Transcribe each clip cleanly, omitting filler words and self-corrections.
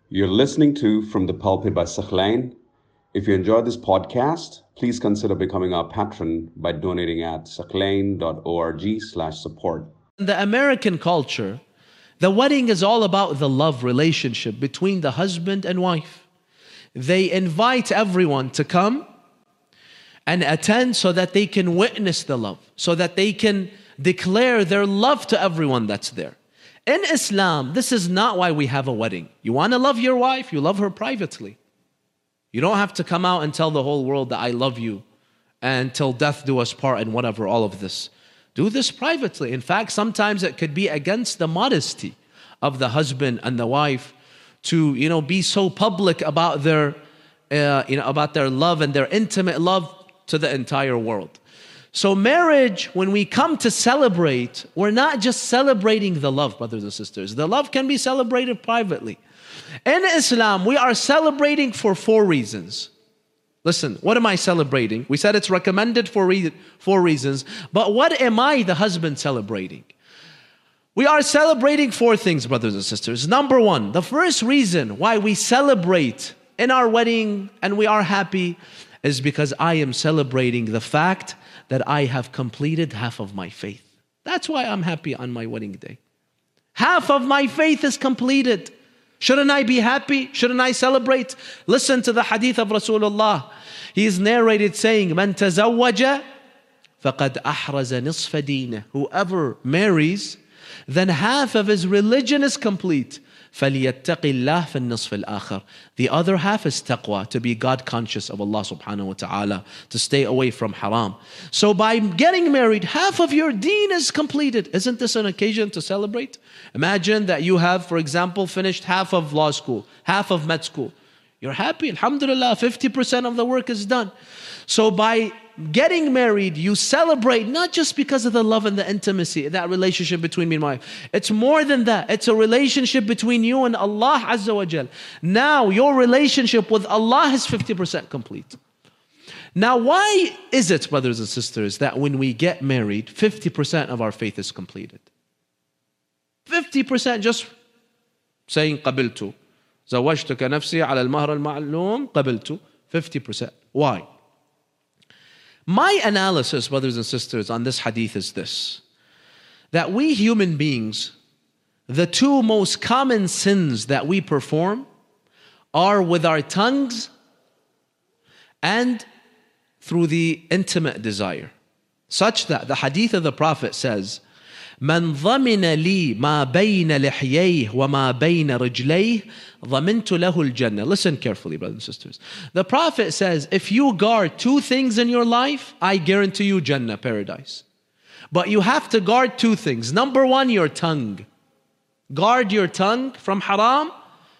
You're listening to From the Pulpit by Sakhlain. If you enjoyed this podcast, please consider becoming our patron by donating at sakhlain.org/support. In the American culture, the wedding is all about the love relationship between the husband and wife. They invite everyone to come and attend so that they can witness the love, so that they can declare their love to everyone that's there. In Islam, this is not why we have a wedding. You want to love your wife, you love her privately. You don't have to come out and tell the whole world that I love you and till death do us part and whatever, all of this. Do this privately. In fact, sometimes it could be against the modesty of the husband and the wife to, be so public about their, about their love and their intimate love to the entire world. So marriage, when we come to celebrate, we're not just celebrating the love, brothers and sisters. The love can be celebrated privately. In Islam, we are celebrating for 4 reasons. Listen, what am I celebrating? We said it's recommended for 4 reasons, but what am I, the husband, celebrating? We are celebrating 4 things, brothers and sisters. Number 1, the first reason why we celebrate in our wedding and we are happy is because I am celebrating the fact that I have completed half of my faith. That's why I'm happy on my wedding day. Half of my faith is completed. Shouldn't I be happy? Shouldn't I celebrate? Listen to the hadith of Rasulullah. He is narrated saying, "Man tazawwaja faqad ahraza nisfa deenih." Whoever marries, then half of his religion is complete. فَلْيَتَّقِ اللَّهِ فِي النِّصْفِ الْآخَرِ. The other half is taqwa, to be God conscious of Allah subhanahu wa ta'ala, to stay away from haram. So by getting married, half of your deen is completed. Isn't this an occasion to celebrate? Imagine that you have, for example, finished half of law school, half of med school. You're happy, alhamdulillah, 50% of the work is done. So by getting married, you celebrate not just because of the love and the intimacy, that relationship between me and my wife. It's more than that. It's a relationship between you and Allah Azza wa Jal. Now your relationship with Allah is 50% complete. Now why is it, brothers and sisters, that when we get married, 50% of our faith is completed? 50% just saying قبلت زوجتك نفسي على المهر المعلوم قبلت. 50%. Why? My analysis, brothers and sisters, on this hadith is this: that we human beings, the 2 most common sins that we perform are with our tongues and through the intimate desire. Such that the hadith of the Prophet says, "Man ضمن لي ما بين لحييه وما بين رجليه ضمنت له الجنة." Listen carefully, brothers and sisters. The Prophet says, if you guard 2 things in your life, I guarantee you Jannah, paradise. But you have to guard 2 things. Number 1, your tongue. Guard your tongue from haram.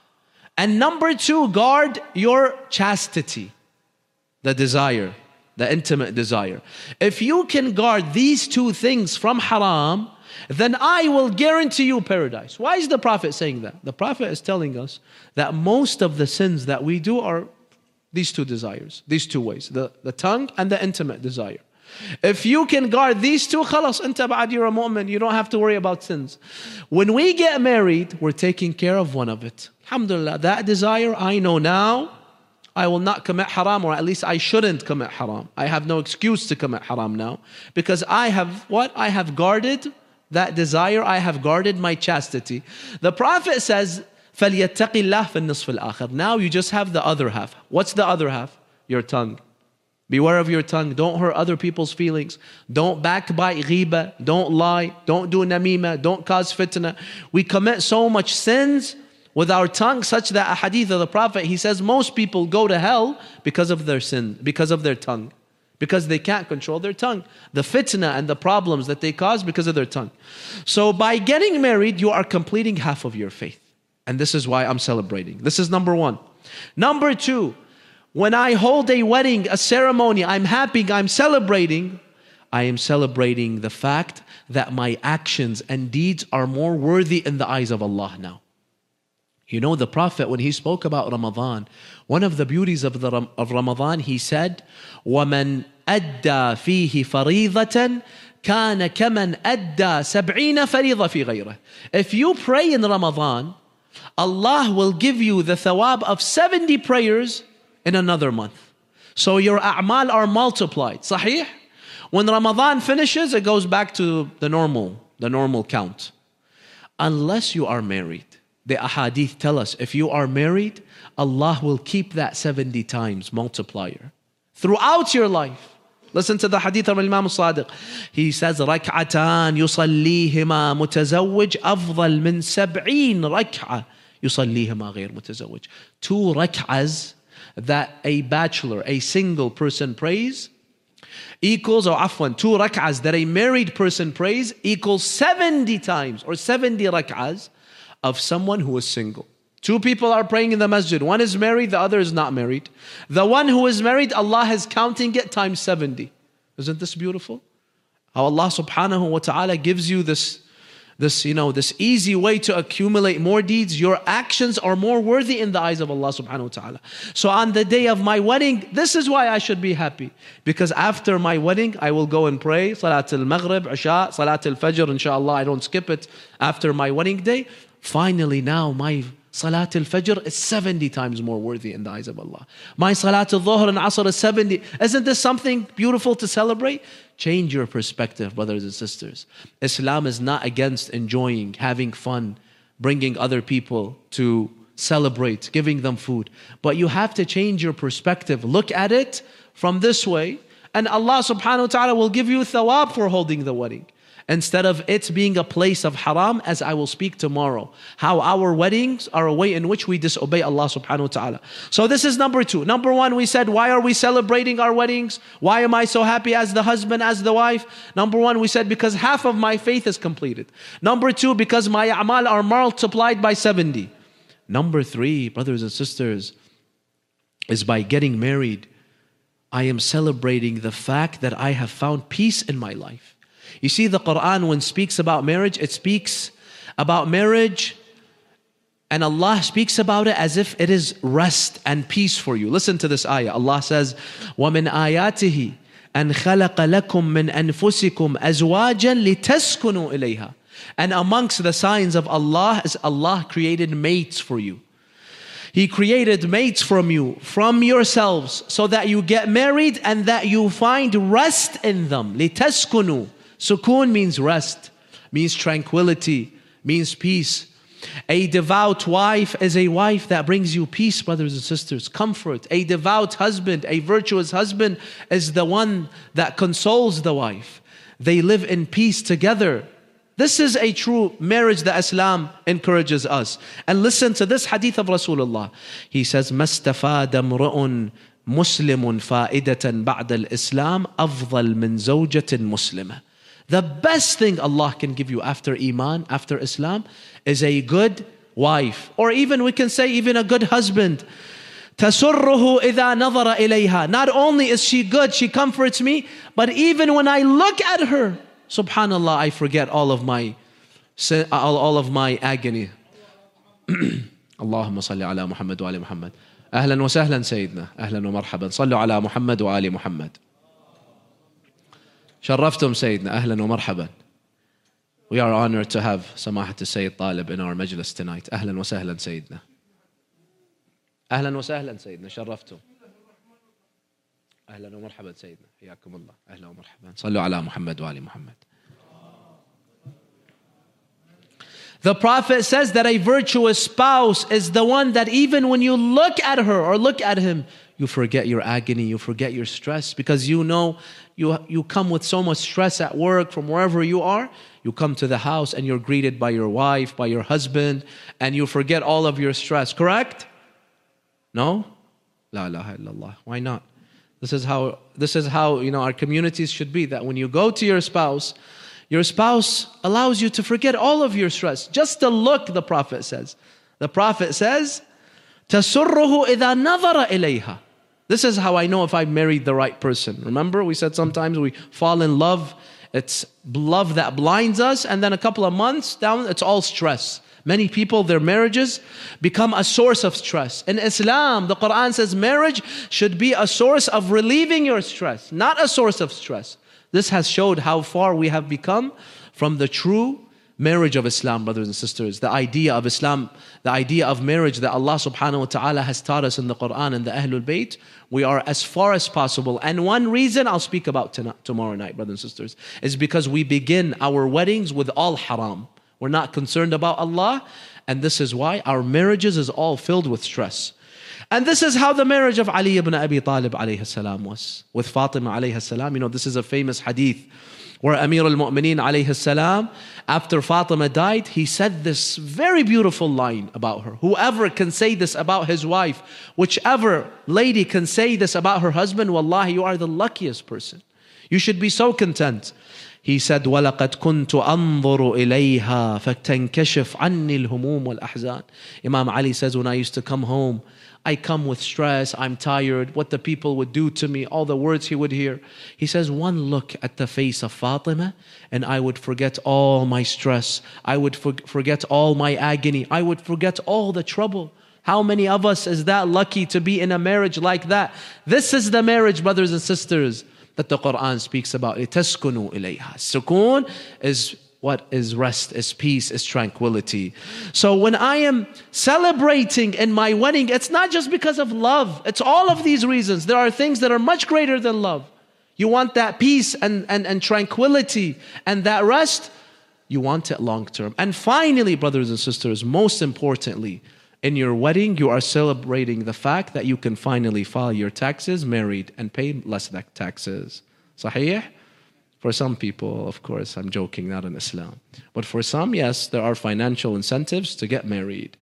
And number 2, guard your chastity, the desire, the intimate desire. If you can guard these 2 things from haram, then I will guarantee you paradise. Why is the Prophet saying that? The Prophet is telling us that most of the sins that we do are these 2 desires, these 2 ways, the tongue and the intimate desire. If you can guard these 2, khalas, anta ba'ad, you're a mu'min, you don't have to worry about sins. When we get married, we're taking care of one of it. Alhamdulillah, that desire, I know now, I will not commit haram, or at least I shouldn't commit haram. I have no excuse to commit haram now, because I have what? I have guarded that desire, I have guarded my chastity. The Prophet says, فَلْيَتَّقِ اللَّهِ فِي النِّصْفِ الْآخَرِ. Now you just have the other half. What's the other half? Your tongue. Beware of your tongue. Don't hurt other people's feelings. Don't backbite, ghiba. Don't lie. Don't do namima. Don't cause fitna. We commit so much sins with our tongue, such that a hadith of the Prophet, he says most people go to hell because of their sin, because of their tongue. Because they can't control their tongue. The fitna and the problems that they cause because of their tongue. So by getting married, you are completing half of your faith. And this is why I'm celebrating. This is number 1. Number 2, when I hold a wedding, a ceremony, I'm happy, I'm celebrating. I am celebrating the fact that my actions and deeds are more worthy in the eyes of Allah now. You know, the Prophet, when he spoke about Ramadan, one of the beauties of Ramadan, he said, وَمَنْ أَدَّى فِيهِ فَرِيضَةً كَانَ كَمَنْ أَدَّى 70 فَرِيضَةً فِي غَيْرِهِ. If you pray in Ramadan, Allah will give you the thawab of 70 prayers in another month. So your a'mal are multiplied. Sahih? When Ramadan finishes, it goes back to the normal count. Unless you are married. The ahadith tell us, if you are married, Allah will keep that 70 times multiplier throughout your life. Listen to the hadith of Imam Sadiq. He says, ركعتان يصليهما متزوج أفضل من 70 ركعة يصليهما غير متزوج. 2 rak'ahs that a bachelor, a single person prays equals, or afwan, 2 rak'ahs that a married person prays equals 70 times or 70 rak'ahs of someone who is single. 2 people are praying in the masjid. One is married, the other is not married. The one who is married, Allah is counting it times 70. Isn't this beautiful? How Allah subhanahu wa ta'ala gives you this easy way to accumulate more deeds. Your actions are more worthy in the eyes of Allah subhanahu wa ta'ala. So on the day of my wedding, this is why I should be happy. Because after my wedding, I will go and pray Salat al-Maghrib, Isha, Salat al-Fajr, inshallah, I don't skip it after my wedding day. Finally now my Salat al-Fajr is 70 times more worthy in the eyes of Allah. My Salat al-Dhuhr and Asr is 70. Isn't this something beautiful to celebrate? Change your perspective, brothers and sisters. Islam is not against enjoying, having fun, bringing other people to celebrate, giving them food. But you have to change your perspective. Look at it from this way, and Allah subhanahu wa ta'ala will give you thawab for holding the wedding. Instead of it being a place of haram, as I will speak tomorrow. How our weddings are a way in which we disobey Allah subhanahu wa ta'ala. So this is number 2. Number 1, we said, why are we celebrating our weddings? Why am I so happy as the husband, as the wife? Number 1, we said, because half of my faith is completed. Number 2, because my a'mal are multiplied by 70. Number 3, brothers and sisters, is by getting married, I am celebrating the fact that I have found peace in my life. You see, the Quran, when it speaks about marriage, it speaks about marriage and Allah speaks about it as if it is rest and peace for you. Listen to this ayah. Allah says, وَمِنْ آيَاتِهِ أَنْ خَلَقَ لَكُم مِّنْ أَنفُسِكُمْ أَزْوَاجًا لِتَسْكُنُوا إِلَيْهَا. And amongst the signs of Allah is Allah created mates for you. He created mates from you, from yourselves, so that you get married and that you find rest in them. لِتَسْكُنُوا. Sukoon means rest, means tranquility, means peace. A devout wife is a wife that brings you peace, brothers and sisters, comfort. A devout husband, a virtuous husband is the one that consoles the wife. They live in peace together. This is a true marriage that Islam encourages us. And listen to this hadith of Rasulullah. He says, مَسْتَفَادَ امْرُؤٌ مُسْلِمٌ فَائِدَةً بَعْدَ الْإِسْلَامِ أَفْضَلْ مِنْ زَوْجَةٍ مُسْلِمَةٍ. The best thing Allah can give you after Iman, after Islam, is a good wife. Or even we can say even a good husband. تَسُرُّهُ إِذَا نَظَرَ إِلَيْهَا. Not only is she good, she comforts me, but even when I look at her, subhanallah, I forget all of my agony. Allahumma salli ala Muhammad wa ali Muhammad. Ahlan wa sahlan Sayyidina. Ahlan wa marhaban. Sallu ala Muhammad wa ali Muhammad. شرفتم سيدنا أهلا ومرحبا. We are honored to have سماحة السيد طالب in our majlis tonight. أهلا وسهلا سيدنا. أهلا وسهلا سيدنا شرفتم. أهلا ومرحبا سيدنا حياكم الله. أهلا ومرحبا. صلوا على محمد وآل محمد. The Prophet says that a virtuous spouse is the one that even when you look at her or look at him, you forget your agony, you forget your stress, because you know you come with so much stress at work from wherever you are. You come to the house and you're greeted by your wife, by your husband, and you forget all of your stress, correct? No? La ilaha illallah. Why not? This is how our communities should be, that when you go to your spouse allows you to forget all of your stress. Just to look, the Prophet says. The Prophet says, تَسُرُّهُ إِذَا نَظَرَ إِلَيْهَا. This is how I know if I married the right person. Remember, we said sometimes we fall in love. It's love that blinds us, and then a couple of months down, it's all stress. Many people, their marriages become a source of stress. In Islam, the Quran says marriage should be a source of relieving your stress, not a source of stress. This has showed how far we have become from the true marriage of Islam, brothers and sisters, the idea of Islam, the idea of marriage that Allah subhanahu wa ta'ala has taught us in the Quran and the Ahlul Bayt, we are as far as possible. And one reason I'll speak about tomorrow night, brothers and sisters, is because we begin our weddings with all haram. We're not concerned about Allah, and this is why our marriages is all filled with stress. And this is how the marriage of Ali ibn Abi Talib alayhi salam was with Fatima alayhi salam. You know, this is a famous hadith where Amir al-Mu'mineen alayhi salam, after Fatima died, he said this very beautiful line about her. Whoever can say this about his wife, whichever lady can say this about her husband, wallahi, you are the luckiest person. You should be so content. He said, وَلَقَدْ كُنْتُ أَنظُرُ إِلَيْهَا فَتَنْكَشِفْ عَنِّي الْهُمُومُ وَالْأَحْزَانِ. Imam Ali says, when I used to come home, I come with stress, I'm tired, what the people would do to me, all the words he would hear. He says, one look at the face of Fatima and I would forget all my stress. I would forget all my agony. I would forget all the trouble. How many of us is that lucky to be in a marriage like that? This is the marriage, brothers and sisters, that the Quran speaks about. لِتَسْكُنُوا إِلَيْهَا. Sukun is what is rest, is peace, is tranquility. So when I am celebrating in my wedding, it's not just because of love. It's all of these reasons. There are things that are much greater than love. You want that peace and tranquility and that rest. You want it long term. And finally, brothers and sisters, most importantly, in your wedding, you are celebrating the fact that you can finally file your taxes, married, and pay less taxes. Sahih? For some people, of course, I'm joking, not in Islam. But for some, yes, there are financial incentives to get married.